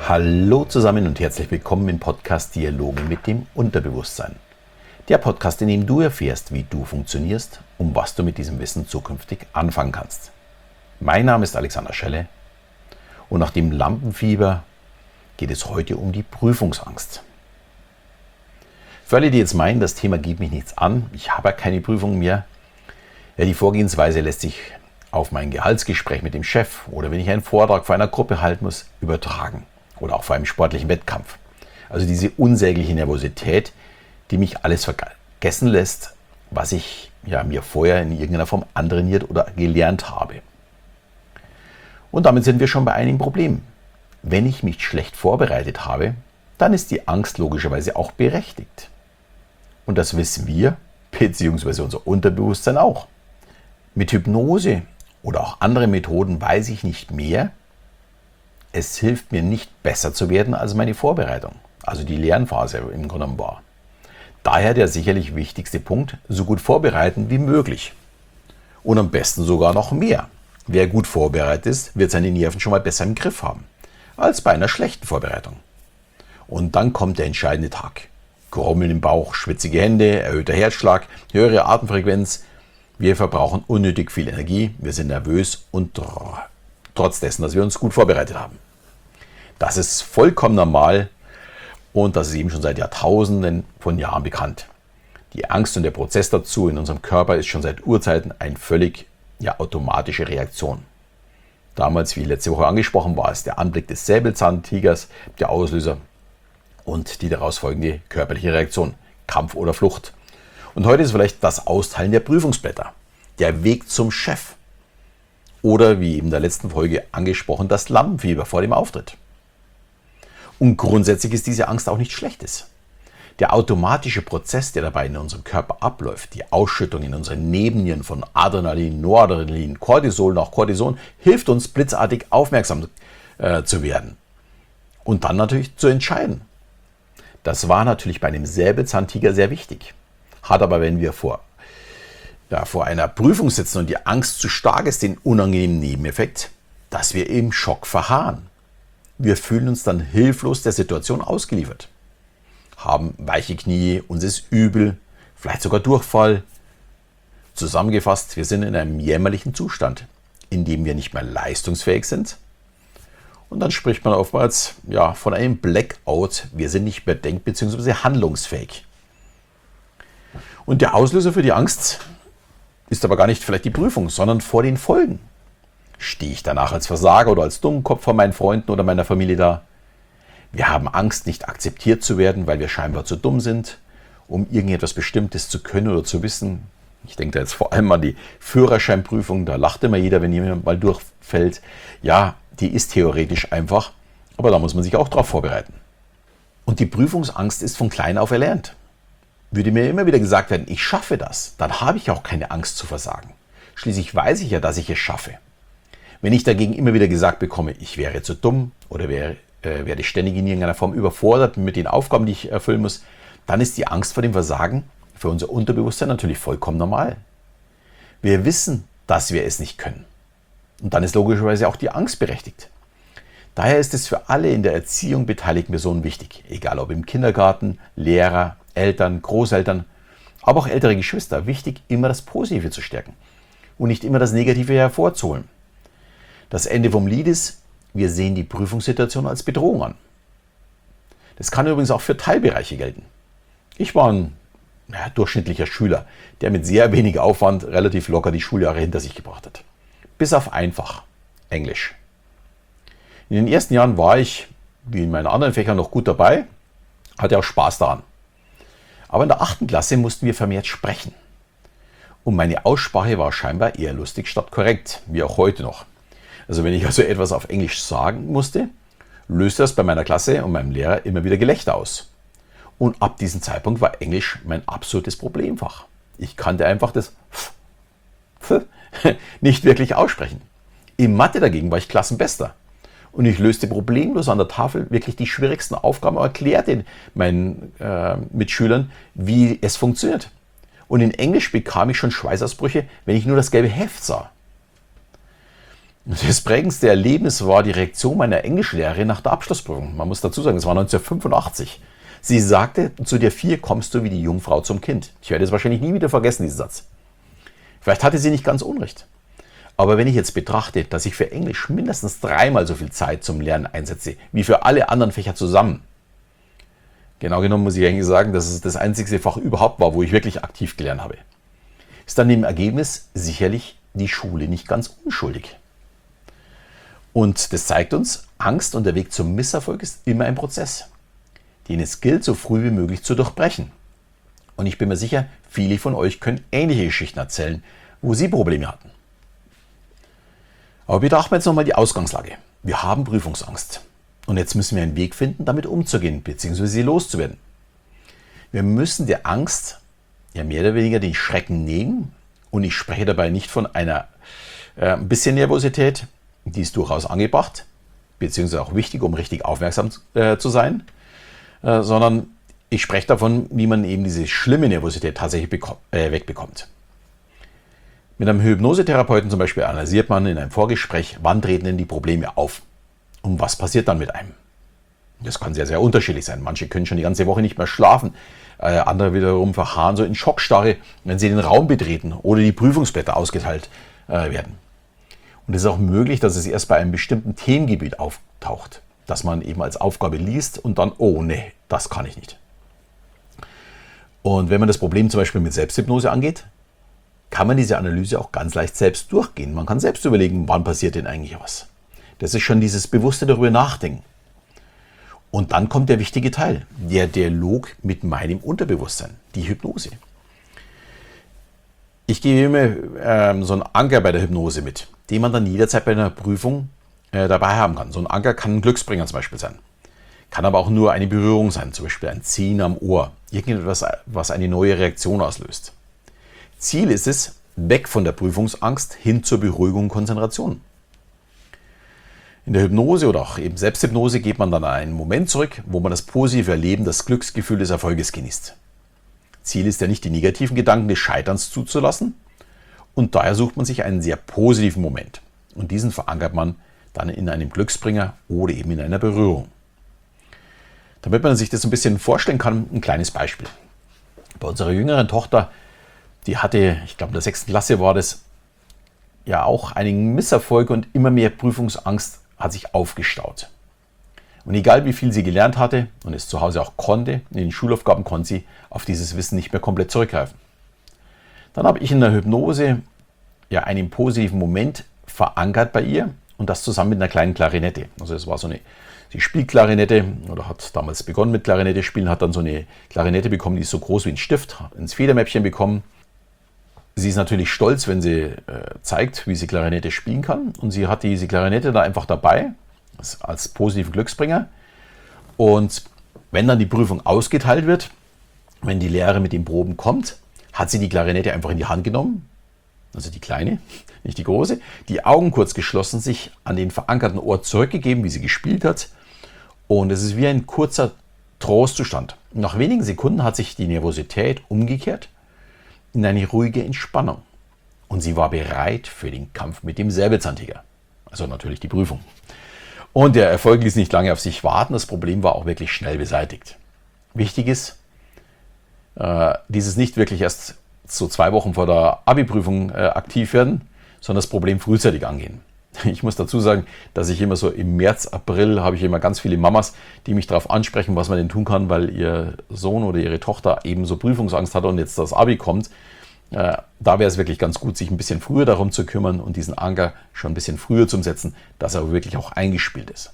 Hallo zusammen und herzlich willkommen im Podcast Dialoge mit dem Unterbewusstsein. Der Podcast, in dem du erfährst, wie du funktionierst und was du mit diesem Wissen zukünftig anfangen kannst. Mein Name ist Alexander Schelle und nach dem Lampenfieber geht es heute um die Prüfungsangst. Für alle, die jetzt meinen, das Thema geht mich nichts an, ich habe ja keine Prüfung mehr, ja, die Vorgehensweise lässt sich auf mein Gehaltsgespräch mit dem Chef oder wenn ich einen Vortrag vor einer Gruppe halten muss, übertragen. Oder auch vor einem sportlichen Wettkampf. Also diese unsägliche Nervosität, die mich alles vergessen lässt, was ich mir vorher in irgendeiner Form antrainiert oder gelernt habe. Und damit sind wir schon bei einigen Problemen. Wenn ich mich schlecht vorbereitet habe, dann ist die Angst logischerweise auch berechtigt. Und das wissen wir, beziehungsweise unser Unterbewusstsein auch. Mit Hypnose oder auch anderen Methoden weiß ich nicht mehr. Es hilft mir nicht besser zu werden als meine Vorbereitung, also die Lernphase im Grunde genommen war. Daher der sicherlich wichtigste Punkt, so gut vorbereiten wie möglich. Und am besten sogar noch mehr. Wer gut vorbereitet ist, wird seine Nerven schon mal besser im Griff haben, als bei einer schlechten Vorbereitung. Und dann kommt der entscheidende Tag. Grummeln im Bauch, schwitzige Hände, erhöhter Herzschlag, höhere Atemfrequenz. Wir verbrauchen unnötig viel Energie, wir sind nervös und trotz dessen, dass wir uns gut vorbereitet haben. Das ist vollkommen normal und das ist eben schon seit Jahrtausenden von Jahren bekannt. Die Angst und der Prozess dazu in unserem Körper ist schon seit Urzeiten eine völlig automatische Reaktion. Damals, wie letzte Woche angesprochen, war es der Anblick des Säbelzahntigers, der Auslöser und die daraus folgende körperliche Reaktion, Kampf oder Flucht. Und heute ist vielleicht das Austeilen der Prüfungsblätter, der Weg zum Chef. Oder wie in der letzten Folge angesprochen, das Lampenfieber vor dem Auftritt. Und grundsätzlich ist diese Angst auch nichts Schlechtes. Der automatische Prozess, der dabei in unserem Körper abläuft, die Ausschüttung in unseren Nebennieren von Adrenalin, Noradrenalin, Cortisol und auch Cortison, hilft uns blitzartig aufmerksam zu werden. Und dann natürlich zu entscheiden. Das war natürlich bei einem Säbelzahntiger sehr wichtig. Hat aber, wenn wir vor einer Prüfung sitzen und die Angst zu stark ist, den unangenehmen Nebeneffekt, dass wir im Schock verharren. Wir fühlen uns dann hilflos der Situation ausgeliefert. Haben weiche Knie, uns ist übel, vielleicht sogar Durchfall. Zusammengefasst, wir sind in einem jämmerlichen Zustand, in dem wir nicht mehr leistungsfähig sind. Und dann spricht man oftmals von einem Blackout. Wir sind nicht mehr denk- bzw. handlungsfähig. Und der Auslöser für die Angst ist aber gar nicht vielleicht die Prüfung, sondern vor den Folgen. Stehe ich danach als Versager oder als Dummkopf vor meinen Freunden oder meiner Familie da? Wir haben Angst, nicht akzeptiert zu werden, weil wir scheinbar zu dumm sind, um irgendetwas Bestimmtes zu können oder zu wissen. Ich denke da jetzt vor allem an die Führerscheinprüfung, da lacht immer jeder, wenn jemand mal durchfällt. Ja, die ist theoretisch einfach, aber da muss man sich auch darauf vorbereiten. Und die Prüfungsangst ist von klein auf erlernt. Würde mir immer wieder gesagt werden, ich schaffe das, dann habe ich auch keine Angst zu versagen. Schließlich weiß ich ja, dass ich es schaffe. Wenn ich dagegen immer wieder gesagt bekomme, ich wäre zu dumm oder werde ständig in irgendeiner Form überfordert mit den Aufgaben, die ich erfüllen muss, dann ist die Angst vor dem Versagen für unser Unterbewusstsein natürlich vollkommen normal. Wir wissen, dass wir es nicht können. Und dann ist logischerweise auch die Angst berechtigt. Daher ist es für alle in der Erziehung beteiligten Personen wichtig, egal ob im Kindergarten, Lehrer, Eltern, Großeltern, aber auch ältere Geschwister, wichtig, immer das Positive zu stärken und nicht immer das Negative hervorzuholen. Das Ende vom Lied ist, wir sehen die Prüfungssituation als Bedrohung an. Das kann übrigens auch für Teilbereiche gelten. Ich war ein durchschnittlicher Schüler, der mit sehr wenig Aufwand relativ locker die Schuljahre hinter sich gebracht hat. Bis auf einfach Englisch. In den ersten Jahren war ich, wie in meinen anderen Fächern, noch gut dabei, hatte auch Spaß daran. Aber in der 8. Klasse mussten wir vermehrt sprechen. Und meine Aussprache war scheinbar eher lustig statt korrekt, wie auch heute noch. Also wenn ich also etwas auf Englisch sagen musste, löste das bei meiner Klasse und meinem Lehrer immer wieder Gelächter aus. Und ab diesem Zeitpunkt war Englisch mein absolutes Problemfach. Ich kannte einfach das nicht wirklich aussprechen. In Mathe dagegen war ich Klassenbester. Und ich löste problemlos an der Tafel wirklich die schwierigsten Aufgaben und erklärte meinen Mitschülern, wie es funktioniert. Und in Englisch bekam ich schon Schweißausbrüche, wenn ich nur das gelbe Heft sah. Das prägendste Erlebnis war die Reaktion meiner Englischlehrerin nach der Abschlussprüfung. Man muss dazu sagen, es war 1985. Sie sagte, zu der 4 kommst du wie die Jungfrau zum Kind. Ich werde es wahrscheinlich nie wieder vergessen, diesen Satz. Vielleicht hatte sie nicht ganz Unrecht. Aber wenn ich jetzt betrachte, dass ich für Englisch mindestens 3-mal so viel Zeit zum Lernen einsetze, wie für alle anderen Fächer zusammen, genau genommen muss ich eigentlich sagen, dass es das einzige Fach überhaupt war, wo ich wirklich aktiv gelernt habe, ist dann im Ergebnis sicherlich die Schule nicht ganz unschuldig. Und das zeigt uns, Angst und der Weg zum Misserfolg ist immer ein Prozess, den es gilt, so früh wie möglich zu durchbrechen. Und ich bin mir sicher, viele von euch können ähnliche Geschichten erzählen, wo sie Probleme hatten. Aber betrachten wir jetzt nochmal die Ausgangslage. Wir haben Prüfungsangst. Und jetzt müssen wir einen Weg finden, damit umzugehen, bzw. sie loszuwerden. Wir müssen der Angst ja mehr oder weniger den Schrecken nehmen. Und ich spreche dabei nicht von einer ein bisschen Nervosität, die ist durchaus angebracht, beziehungsweise auch wichtig, um richtig aufmerksam zu sein, sondern ich spreche davon, wie man eben diese schlimme Nervosität tatsächlich wegbekommt. Mit einem Hypnosetherapeuten zum Beispiel analysiert man in einem Vorgespräch, wann treten denn die Probleme auf und was passiert dann mit einem. Das kann sehr, sehr unterschiedlich sein. Manche können schon die ganze Woche nicht mehr schlafen, andere wiederum verharren so in Schockstarre, wenn sie den Raum betreten oder die Prüfungsblätter ausgeteilt werden. Und es ist auch möglich, dass es erst bei einem bestimmten Themengebiet auftaucht, dass man eben als Aufgabe liest und dann, oh nee, das kann ich nicht. Und wenn man das Problem zum Beispiel mit Selbsthypnose angeht, kann man diese Analyse auch ganz leicht selbst durchgehen. Man kann selbst überlegen, wann passiert denn eigentlich was. Das ist schon dieses bewusste darüber nachdenken. Und dann kommt der wichtige Teil, der Dialog mit meinem Unterbewusstsein, die Hypnose. Ich gebe immer so einen Anker bei der Hypnose mit, den man dann jederzeit bei einer Prüfung dabei haben kann. So ein Anker kann ein Glücksbringer zum Beispiel sein. Kann aber auch nur eine Berührung sein, zum Beispiel ein Ziehen am Ohr. Irgendetwas, was eine neue Reaktion auslöst. Ziel ist es, weg von der Prüfungsangst hin zur Beruhigung und Konzentration. In der Hypnose oder auch eben Selbsthypnose geht man dann an einen Moment zurück, wo man das positive Erleben, das Glücksgefühl des Erfolges genießt. Ziel ist ja nicht, die negativen Gedanken des Scheiterns zuzulassen, und daher sucht man sich einen sehr positiven Moment. Und diesen verankert man dann in einem Glücksbringer oder eben in einer Berührung. Damit man sich das ein bisschen vorstellen kann, ein kleines Beispiel. Bei unserer jüngeren Tochter, die hatte, ich glaube in der 6. Klasse war das, ja auch einigen Misserfolg und immer mehr Prüfungsangst hat sich aufgestaut. Und egal wie viel sie gelernt hatte und es zu Hause auch konnte, in den Schulaufgaben konnte sie auf dieses Wissen nicht mehr komplett zurückgreifen. Dann habe ich in der Hypnose ja einen positiven Moment verankert bei ihr und das zusammen mit einer kleinen Klarinette. Also es war so eine, sie spielt Klarinette oder hat damals begonnen mit Klarinette spielen, hat dann so eine Klarinette bekommen, die ist so groß wie ein Stift, ins Federmäppchen bekommen. Sie ist natürlich stolz, wenn sie zeigt, wie sie Klarinette spielen kann, und sie hat diese Klarinette da einfach dabei, als positiven Glücksbringer. Und wenn dann die Prüfung ausgeteilt wird, wenn die Lehrerin mit den Proben kommt, hat sie die Klarinette einfach in die Hand genommen, also die kleine, nicht die große, die Augen kurz geschlossen, sich an den verankerten Ort zurückgegeben, wie sie gespielt hat. Und es ist wie ein kurzer Trostzustand. Nach wenigen Sekunden hat sich die Nervosität umgekehrt in eine ruhige Entspannung. Und sie war bereit für den Kampf mit dem Säbelzahntiger. Also natürlich die Prüfung. Und der Erfolg ließ nicht lange auf sich warten. Das Problem war auch wirklich schnell beseitigt. Wichtig ist, dieses nicht wirklich erst so 2 Wochen vor der Abi-Prüfung aktiv werden, sondern das Problem frühzeitig angehen. Ich muss dazu sagen, dass ich immer so im März, April habe ich immer ganz viele Mamas, die mich darauf ansprechen, was man denn tun kann, weil ihr Sohn oder ihre Tochter eben so Prüfungsangst hat und jetzt das Abi kommt. Da wäre es wirklich ganz gut, sich ein bisschen früher darum zu kümmern und diesen Anker schon ein bisschen früher zu setzen, dass er wirklich auch eingespielt ist.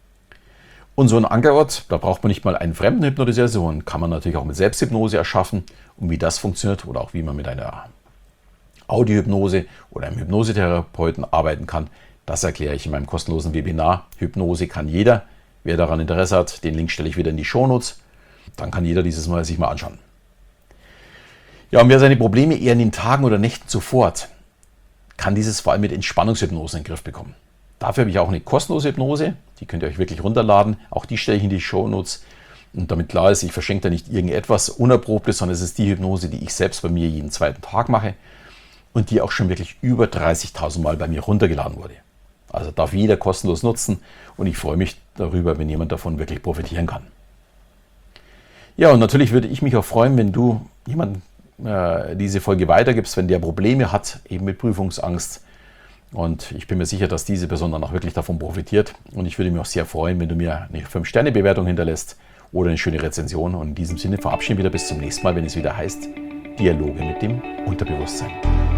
Und so ein Ankerort, da braucht man nicht mal einen fremden Hypnotiseur, sondern kann man natürlich auch mit Selbsthypnose erschaffen. Und wie das funktioniert oder auch wie man mit einer Audiohypnose oder einem Hypnosetherapeuten arbeiten kann, das erkläre ich in meinem kostenlosen Webinar Hypnose kann jeder. Wer daran Interesse hat, den Link stelle ich wieder in die Shownotes. Dann kann jeder dieses Mal sich mal anschauen. Ja, und wer seine Probleme eher in den Tagen oder Nächten zuvor hat, kann dieses vor allem mit Entspannungshypnose in den Griff bekommen. Dafür habe ich auch eine kostenlose Hypnose, die könnt ihr euch wirklich runterladen. Auch die stelle ich in die Shownotes. Und damit klar ist, ich verschenke da nicht irgendetwas Unerprobtes, sondern es ist die Hypnose, die ich selbst bei mir jeden 2. Tag mache und die auch schon wirklich über 30.000 Mal bei mir runtergeladen wurde. Also darf jeder kostenlos nutzen und ich freue mich darüber, wenn jemand davon wirklich profitieren kann. Ja, und natürlich würde ich mich auch freuen, wenn du jemandem diese Folge weitergibst, wenn der Probleme hat, eben mit Prüfungsangst. Und ich bin mir sicher, dass diese Person dann auch wirklich davon profitiert. Und ich würde mich auch sehr freuen, wenn du mir eine 5-Sterne-Bewertung hinterlässt oder eine schöne Rezension. Und in diesem Sinne verabschieden wir wieder bis zum nächsten Mal, wenn es wieder heißt Dialoge mit dem Unterbewusstsein.